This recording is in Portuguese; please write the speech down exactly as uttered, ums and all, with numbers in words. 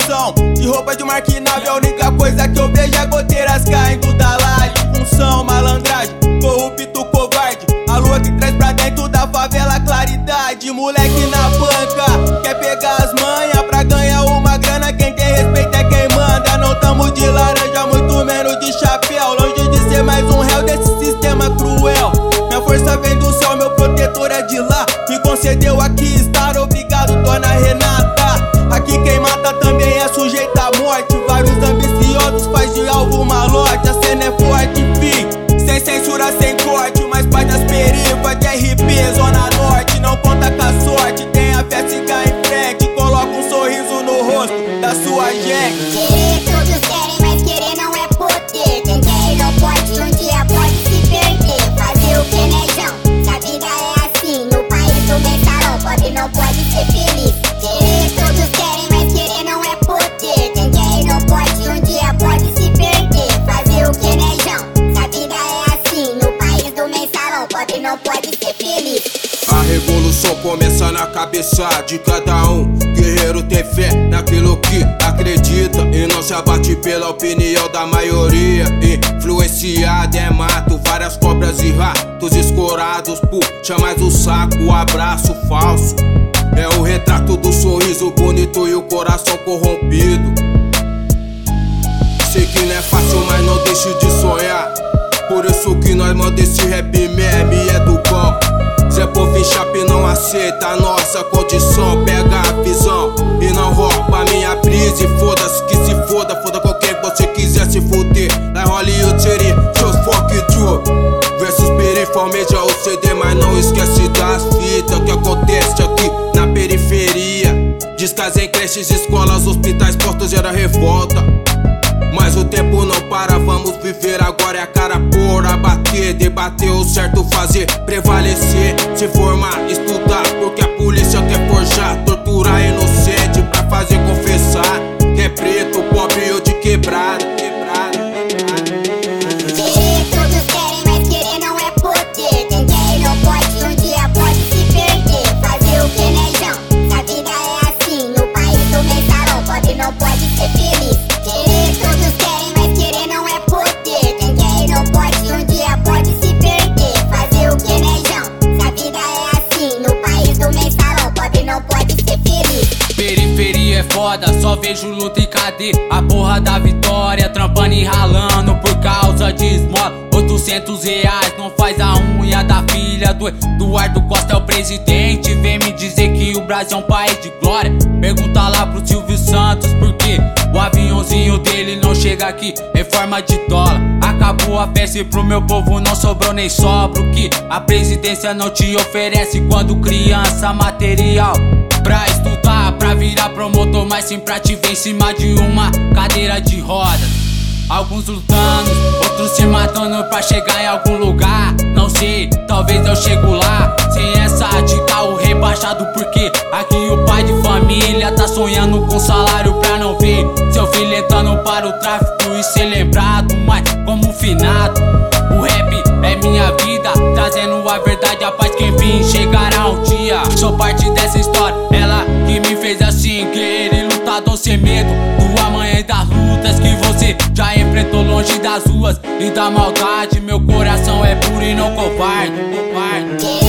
posição. De roupa de marquinável, a única coisa que eu vejo é goteiras caindo da laje. Função, malandragem, corrupto, covarde. A lua que traz pra dentro da favela claridade. Moleque na banca, quer pegar as manhas pra ganhar uma grana. Quem tem respeito é quem manda. Não tamo de laranja, muito menos de chapéu. Longe de ser mais um réu desse sistema cruel. Minha força vem do céu, meu protetor é de lá. Me concedeu aqui estar, obrigado, dona Renata. Aqui quem mata também é sujeito à morte. Vários ambiciosos faz de alvo malote. A cena é forte, fi, sem censura, sem corte. Mais paz das perifas de R P, Zona Norte. Não conta com a sorte, tenha fé, siga em frente. Coloca um sorriso no rosto da sua gente. Querer todos querem, mas querer não é poder. Quem quer e não pode, um dia pode se perder. Fazer o que, nejão? Se a vida é assim, no país do mensalão, pobre não pode ser feliz. Querer todos querem, mas querer não é poder. Quem quer e não pode, um dia pode se perder. Fazer o que, nejão? Se a vida é assim, no país do mensalão, pobre não pode ser feliz. A revolução começa na cabeça de cada um. Guerreiro tem fé naquilo que acredita e não se abate pela opinião da maioria. Influenciado é mato, várias cobras e ratos escorados. Puxa mais o saco, o abraço falso. É o retrato do sorriso bonito e o coração corrompido. Sei que não é fácil, mas não deixe de sonhar. Por isso que nós manda esse rap meme é do bom. Zé Povo e Chape não aceita a nossa condição. Pega a visão e não rouba minha brisa. E foda-se que se foda, foda qualquer que você quiser se fuder. Lá em Hollywood seria seus fuck you versus periferia, o C D, mas não esquece das fitas que acontece aqui na periferia. Descasem creches, escolas, hospitais, portos gera revolta. Mas o tempo não para, vamos viver agora é a cara por abater, debater o certo fazer, prevalecer, se formar, estudar, porque a polícia quer forjar, torturar inocente pra fazer confessar que é preto, pobre ou de quebrada, quebrada, quebrada. Querer todos querem, mas querer não é poder. Quem quer e não pode, um dia pode se perder. Fazer o que, nejão? Se a vida é assim, no país do mensalão, pobre não pode ser feliz. Querer todos querem, mas querer não é poder. Quem quer e não pode, um dia pode se perder. Fazer o que, nejão? Se a vida é assim, no país do mensalão, pobre não pode ser feliz. Periferia é foda, só vejo luta e cadê a porra da vitória, trampando e ralando por causa de esmola. Oitocentos reais não faz a unha da filha do Eduardo Costa é o presidente. Vem me dizer que o Brasil é um país de glória. Pergunta lá pro Silvio Santos por quê o aviãozinho dele não chega aqui em forma de dólar. Acabou a festa e pro meu povo não sobrou nem sobra. O que a presidência não te oferece quando criança, material pra estudar, pra virar promotor, mas sim pra te ver em cima de uma cadeira de rodas. Alguns lutando, outros se matando pra chegar em algum lugar. Não sei, talvez eu chego lá sem essa de carro rebaixado, porque aqui o pai de família tá sonhando com salário pra não ver seu filho entrando para o tráfico e ser lembrado, mas como finado. O rap é minha vida, trazendo a verdade, a paz que enfim chegará um dia. Sou parte dessa história, ela que me fez assim, guerreiro e lutador sem medo do amanhã e das lutas que você já enfrentou longe das ruas e da maldade. Meu coração é puro e não covarde, covarde.